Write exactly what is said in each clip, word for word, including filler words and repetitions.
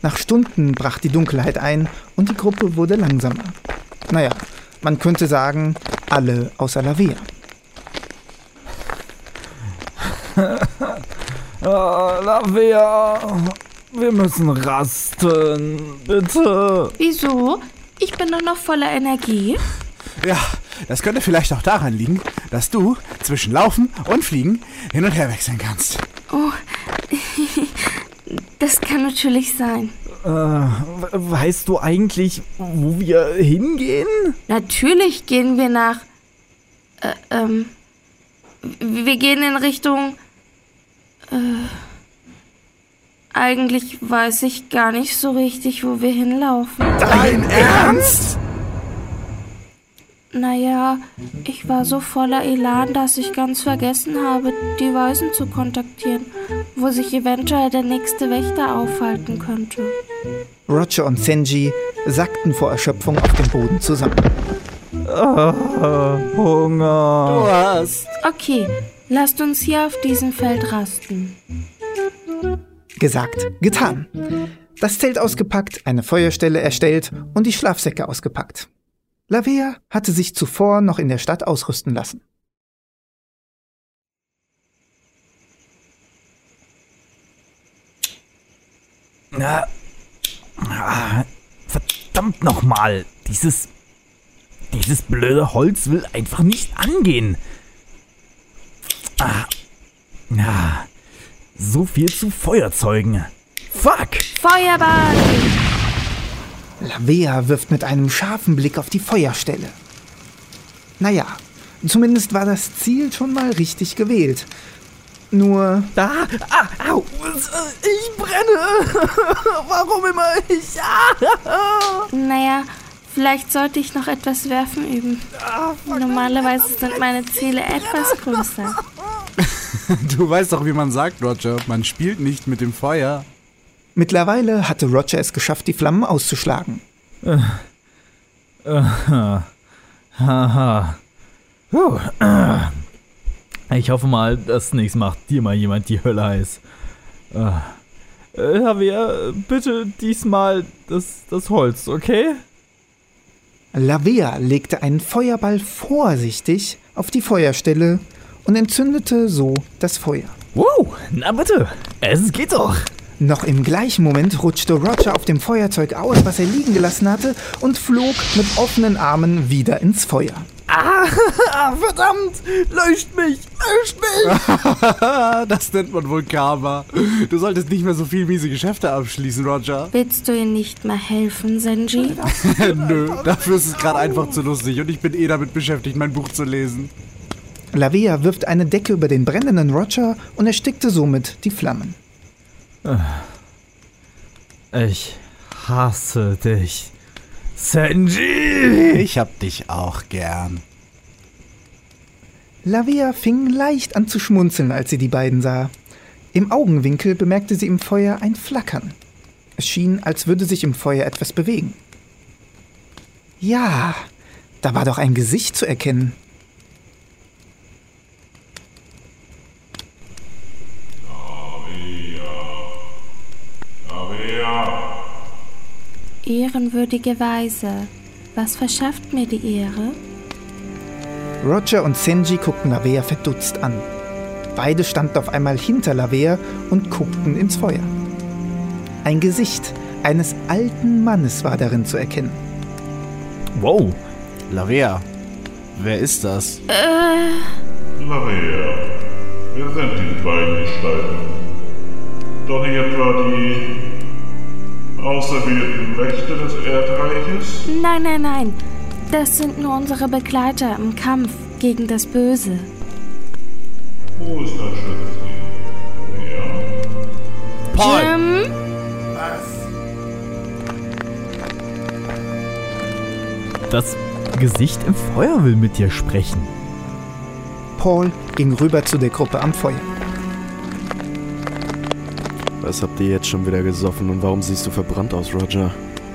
Nach Stunden brach die Dunkelheit ein und die Gruppe wurde langsamer. Naja, man könnte sagen, alle außer Lavea. Oh, Lavea, wir müssen rasten, bitte. Wieso? Ich bin doch noch voller Energie. Ja, das könnte vielleicht auch daran liegen, dass du zwischen Laufen und Fliegen hin und her wechseln kannst. Oh, das kann natürlich sein. Äh, weißt du eigentlich, wo wir hingehen? Natürlich gehen wir nach... Äh, ähm... Wir gehen in Richtung... Äh... Eigentlich weiß ich gar nicht so richtig, wo wir hinlaufen. Dein Ernst? Naja, ich war so voller Elan, dass ich ganz vergessen habe, die Weisen zu kontaktieren, wo sich eventuell der nächste Wächter aufhalten könnte. Roger und Senji sackten vor Erschöpfung auf dem Boden zusammen. Ah, Hunger. Du hast. Okay, lasst uns hier auf diesem Feld rasten. Gesagt, getan. Das Zelt ausgepackt, eine Feuerstelle erstellt und die Schlafsäcke ausgepackt. Lavea hatte sich zuvor noch in der Stadt ausrüsten lassen. Na, ah, verdammt nochmal, dieses, dieses blöde Holz will einfach nicht angehen. Ah, na, so viel zu Feuerzeugen. Fuck! Feuerball! Lavea wirft mit einem scharfen Blick auf die Feuerstelle. Naja, zumindest war das Ziel schon mal richtig gewählt. Nur... Ah, ah, au, ich brenne! Warum immer ich? Ah. Naja, vielleicht sollte ich noch etwas werfen üben. Normalerweise sind meine Ziele etwas größer. Du weißt doch, wie man sagt, Roger. Man spielt nicht mit dem Feuer. Mittlerweile hatte Roger es geschafft, die Flammen auszuschlagen. Äh, Haha. Haha. Huh. Ich hoffe mal, das nächste macht dir mal jemand die Hölle heiß. Äh, Lavea, bitte diesmal das, das Holz, okay? Lavea legte einen Feuerball vorsichtig auf die Feuerstelle und entzündete so das Feuer. Wow, na bitte, es geht doch. Noch im gleichen Moment rutschte Roger auf dem Feuerzeug aus, was er liegen gelassen hatte, und flog mit offenen Armen wieder ins Feuer. Ah, verdammt, löscht mich, löscht mich. Das nennt man wohl Karma. Du solltest nicht mehr so viel miese Geschäfte abschließen, Roger. Willst du ihm nicht mehr helfen, Senji? Nö, dafür ist es gerade einfach zu lustig und ich bin eh damit beschäftigt, mein Buch zu lesen. Lavea wirft eine Decke über den brennenden Roger und erstickte somit die Flammen. Ich hasse dich, Senji. Ich hab dich auch gern. Lavea fing leicht an zu schmunzeln, als sie die beiden sah. Im Augenwinkel bemerkte sie im Feuer ein Flackern. Es schien, als würde sich im Feuer etwas bewegen. Ja, da war doch ein Gesicht zu erkennen. Ehrenwürdige Weise, was verschafft mir die Ehre? Roger und Senji guckten Lavea verdutzt an. Beide standen auf einmal hinter Lavea und guckten ins Feuer. Ein Gesicht eines alten Mannes war darin zu erkennen. Wow. Lavea, wer ist das? Äh... Lavea, wer sind diese beiden Gestalten? Doch nicht etwa die auserwählten Wächter des Erdreiches? Nein, nein, nein. Das sind nur unsere Begleiter im Kampf gegen das Böse. Wo ist dein Schützling? Ja? Paul! Jim? Das Gesicht im Feuer will mit dir sprechen. Paul ging rüber zu der Gruppe am Feuer. Was habt ihr jetzt schon wieder gesoffen und warum siehst du verbrannt aus, Roger?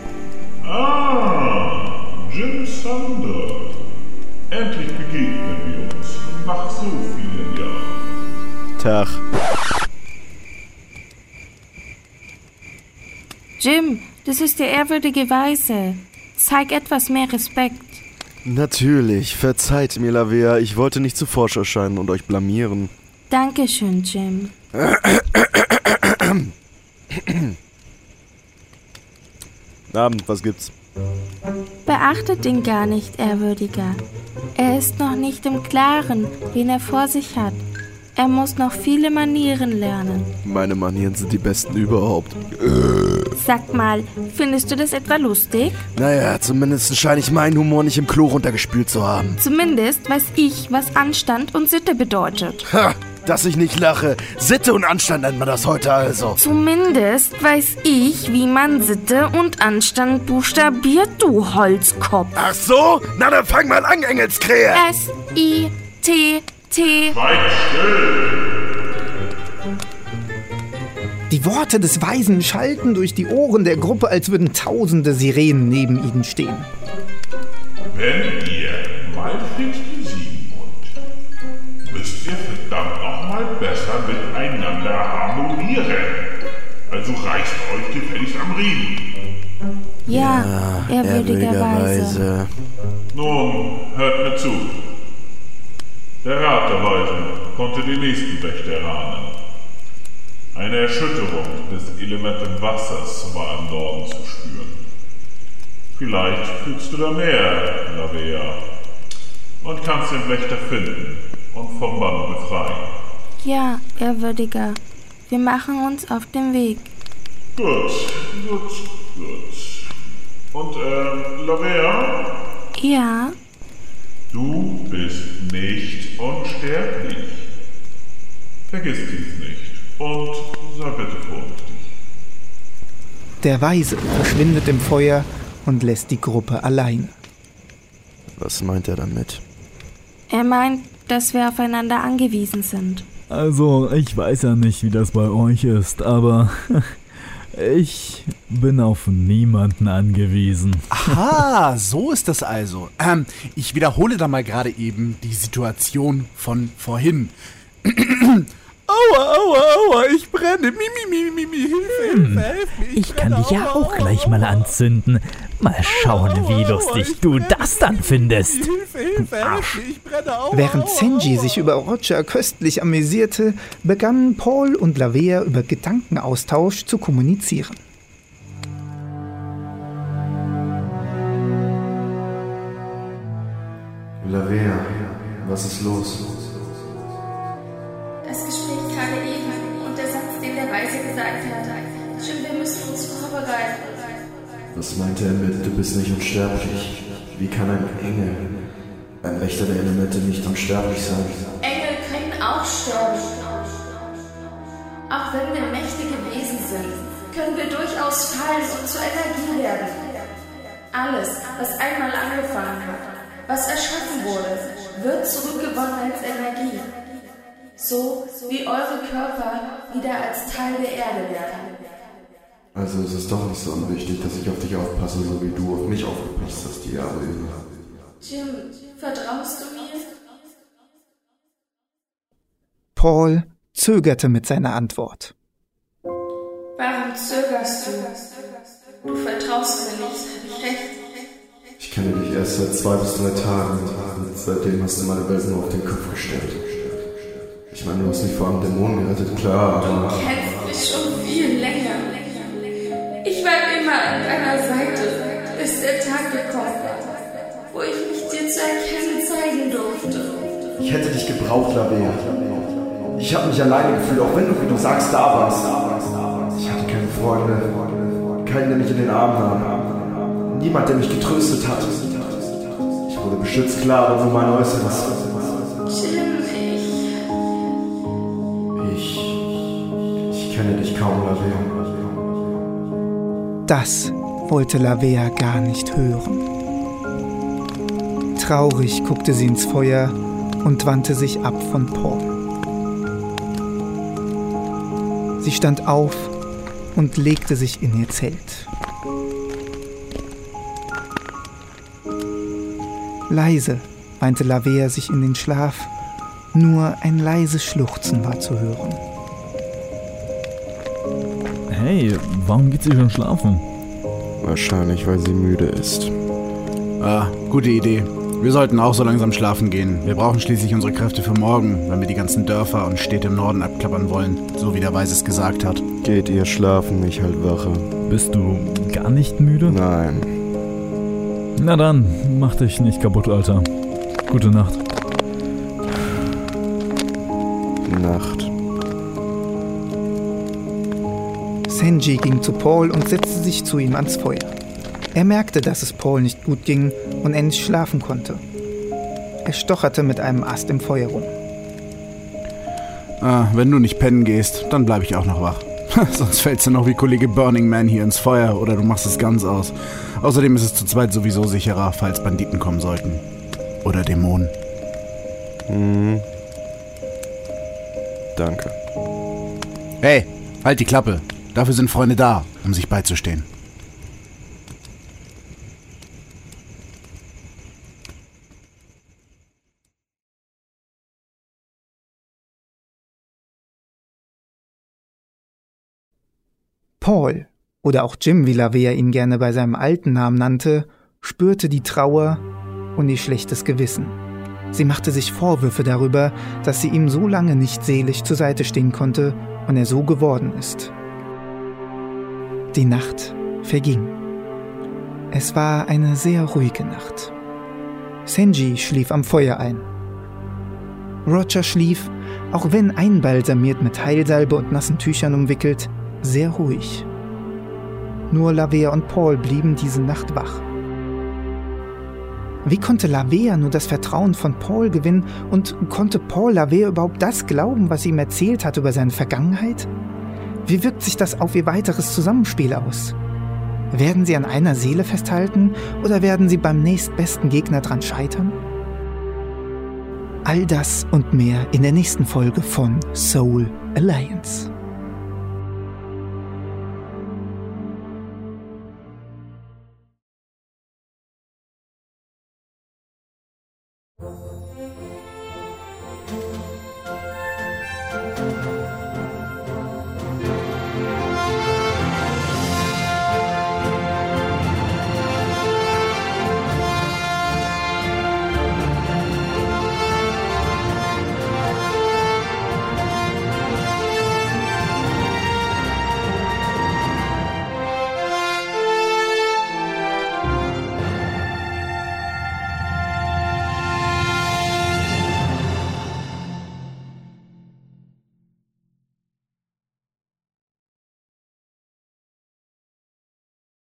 Ah, Jim Sander. Endlich begegnen wir uns nach so vielen Jahren. Tag. Jim, das ist der ehrwürdige Weise. Zeig etwas mehr Respekt. Natürlich, verzeiht mir, Lavea. Ich wollte nicht zu forsch erscheinen und euch blamieren. Dankeschön, Jim. Abend, was gibt's? Beachtet ihn gar nicht, Ehrwürdiger. Er ist noch nicht im Klaren, wen er vor sich hat. Er muss noch viele Manieren lernen. Meine Manieren sind die besten überhaupt. Sag mal, findest du das etwa lustig? Naja, zumindest scheine ich meinen Humor nicht im Klo runtergespült zu haben. Zumindest weiß ich, was Anstand und Sitte bedeutet. Ha, dass ich nicht lache. Sitte und Anstand nennt man das heute also. Zumindest weiß ich, wie man Sitte und Anstand buchstabiert, du Holzkopf. Ach so? Na dann fang mal an, Engelskrähe. S I T T. Seid still! Die Worte des Weisen schallten durch die Ohren der Gruppe, als würden tausende Sirenen neben ihnen stehen. Wenn ihr Malfit besiegen wollt, müsst ihr verdammt nochmal besser miteinander harmonieren. Also reißt euch gefälligst am Riemen. Ja, ja, ehrwürdiger Weise. Nun, hört mir zu. Der Rat der Weisen konnte die nächsten Wächter erahnen. Eine Erschütterung des Elementen Wassers war im Norden zu spüren. Vielleicht fühlst du da mehr, Lavea, und kannst den Wächter finden und vom Bann befreien. Ja, Ehrwürdiger. Wir machen uns auf den Weg. Gut, gut, gut. Und, ähm, Lavea? Ja? Du bist nicht unsterblich. Vergiss dies nicht und sei bitte vorsichtig. Der Weise verschwindet im Feuer und lässt die Gruppe allein. Was meint er damit? Er meint, dass wir aufeinander angewiesen sind. Also, ich weiß ja nicht, wie das bei euch ist, aber ich bin auf niemanden angewiesen. Aha, so ist das also. Ähm, ich wiederhole da mal gerade eben die Situation von vorhin. Aua, aua, aua, ich brenne. Mi, mi, mi, mi, mi, Hilfe, Hilfe, Hilfe. Ich, Ich kann brenne. dich ja Aua, auch aua, gleich aua. mal anzünden. Mal schauen, Aua, wie aua, lustig ich du brenne. das dann findest. Hilfe, Hilfe, Hilfe, ich brenne. Aua, Während aua, Zenji aua. sich über Roger köstlich amüsierte, begannen Paul und Lavea über Gedankenaustausch zu kommunizieren. Lavea, was ist los? Das Gespräch gerade eben und der Satz, den der Weise gesagt hat. Jim, wir müssen uns vorbereiten. Was meint er mit, du bist nicht unsterblich? Wie kann ein Engel, ein Wächter der Elemente, nicht unsterblich sein? Engel können auch sterben. Auch wenn wir mächtige Wesen sind, können wir durchaus fallen und zur Energie werden. Alles, was einmal angefangen hat, was erschaffen wurde, wird zurückgewonnen als Energie. So wie eure Körper wieder als Teil der Erde werden. Also es ist doch nicht so unwichtig, dass ich auf dich aufpasse, so wie du auf mich aufgepasst hast, die Jahre über. Jim, vertraust du mir? Paul zögerte mit seiner Antwort. Warum zögerst du? Du vertraust mir nicht, hab ich recht? Ich kenne dich erst seit zwei bis drei Tagen und seitdem hast du meine Welt nur auf den Kopf gestellt. Ich meine, du hast mich vor einem Dämonen gerettet, klar, aber... Du kennst mich schon viel länger. Ich war immer an deiner Seite, bis der Tag gekommen war, wo ich mich dir zu erkennen zeigen durfte. Ich hätte dich gebraucht, Lavea. Ich habe mich alleine gefühlt, auch wenn du, wie du sagst, da warst. Ich hatte keine Freunde, keinen, der mich in den Arm nahm. Niemand, der mich getröstet hat. Ich wurde beschützt, klar, aber nur mein Äußeres. Jim, ich... Ich... Ich kenne dich kaum, Lavea. Das wollte Lavea gar nicht hören. Traurig guckte sie ins Feuer und wandte sich ab von Paul. Sie stand auf und legte sich in ihr Zelt. Leise weinte Lavea sich in den Schlaf, nur ein leises Schluchzen war zu hören. Hey, warum geht sie schon schlafen? Wahrscheinlich, weil sie müde ist. Ah, gute Idee. Wir sollten auch so langsam schlafen gehen. Wir brauchen schließlich unsere Kräfte für morgen, wenn wir die ganzen Dörfer und Städte im Norden abklappern wollen, so wie der Weise es gesagt hat. Geht ihr schlafen, ich halt wache. Bist du gar nicht müde? Nein. Na dann, mach dich nicht kaputt, Alter. Gute Nacht. Nacht. Senji ging zu Paul und setzte sich zu ihm ans Feuer. Er merkte, dass es Paul nicht gut ging und er nicht schlafen konnte. Er stocherte mit einem Ast im Feuer rum. Ah, wenn du nicht pennen gehst, dann bleibe ich auch noch wach. Sonst fällst du noch wie Kollege Burning Man hier ins Feuer oder du machst es ganz aus. Außerdem ist es zu zweit sowieso sicherer, falls Banditen kommen sollten. Oder Dämonen. Hm. Danke. Hey, halt die Klappe. Dafür sind Freunde da, um sich beizustehen. Paul, oder auch Jim, wie Lavea ihn gerne bei seinem alten Namen nannte, spürte die Trauer und ihr schlechtes Gewissen. Sie machte sich Vorwürfe darüber, dass sie ihm so lange nicht seelisch zur Seite stehen konnte und er so geworden ist. Die Nacht verging. Es war eine sehr ruhige Nacht. Senji schlief am Feuer ein. Roger schlief, auch wenn einbalsamiert mit Heilsalbe und nassen Tüchern umwickelt, sehr ruhig. Nur Lavea und Paul blieben diese Nacht wach. Wie konnte Lavea nur das Vertrauen von Paul gewinnen und konnte Paul Lavea überhaupt das glauben, was sie ihm erzählt hat über seine Vergangenheit? Wie wirkt sich das auf ihr weiteres Zusammenspiel aus? Werden sie an einer Seele festhalten oder werden sie beim nächstbesten Gegner dran scheitern? All das und mehr in der nächsten Folge von Soul Alliance.